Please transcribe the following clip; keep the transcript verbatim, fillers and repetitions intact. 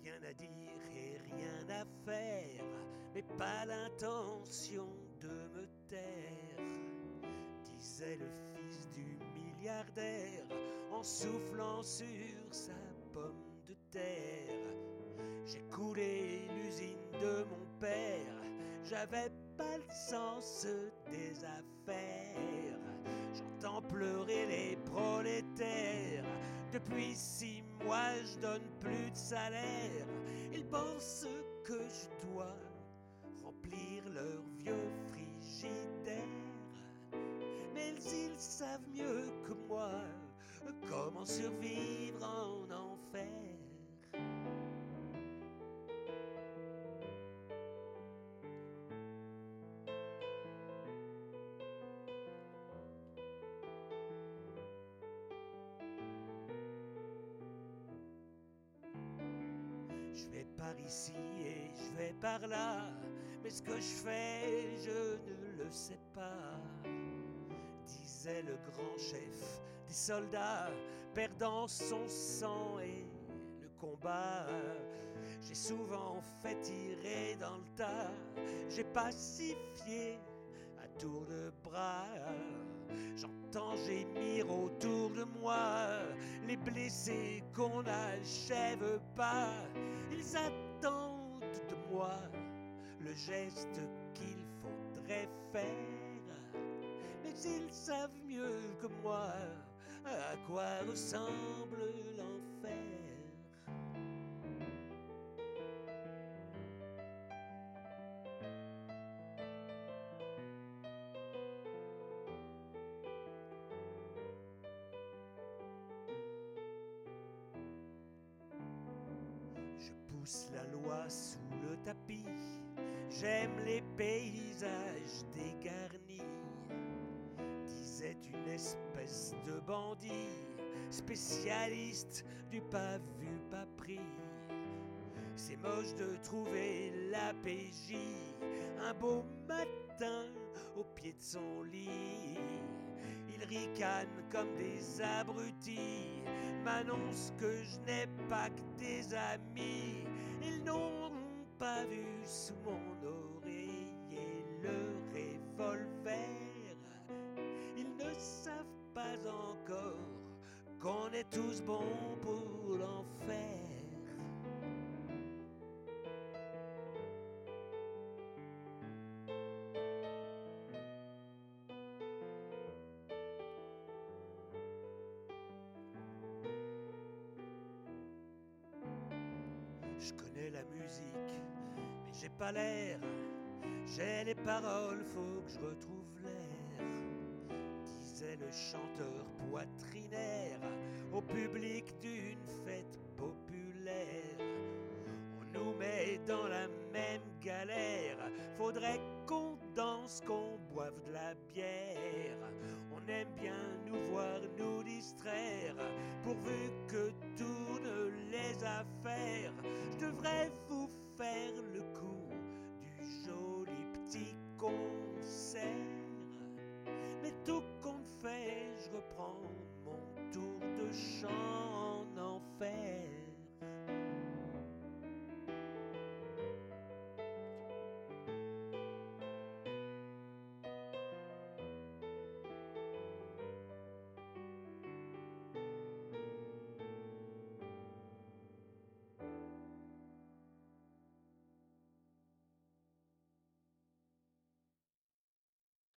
rien à dire et rien à faire, mais pas l'intention de me taire, disait le fils du milliardaire en soufflant sur sa pomme de terre. J'ai coulé l'usine de mon père, j'avais pas le sens des affaires. J'entends pleurer les prolétaires, depuis six mois je donne plus de salaire. Ils pensent que je dois remplir leur vieux frigidaire, mais ils savent mieux que moi comment survivre en enfer. Je vais par ici et je vais par là, mais ce que je fais, je ne le sais pas, disait le grand chef des soldats, perdant son sang et le combat. J'ai souvent fait tirer dans le tas, j'ai pacifié à tour de bras. J'entends gémir autour de moi les blessés qu'on n'achève pas. Ils attendent de moi le geste qu'il faudrait faire, mais ils savent mieux que moi à quoi ressemble l'enfer. Je pousse la loi sous le tapis, j'aime les paysages dégarnis, disait une espèce de bandit, spécialiste du pas vu pas pris. C'est moche de trouver la P J un beau matin au pied de son lit. Ils ricanent comme des abrutis, m'annoncent que je n'ai pas que des amis. Ils n'auront pas vu sous mon oreiller le revolver. Ils ne savent pas encore qu'on est tous bons pour l'enfer. Je connais la musique, mais j'ai pas l'air. J'ai les paroles, faut que je retrouve l'air, disait le chanteur poitrinaire au public d'une fête populaire. On nous met dans la même galère, faudrait qu'on danse, qu'on boive de la bière. On aime bien nous voir nous distraire, pourvu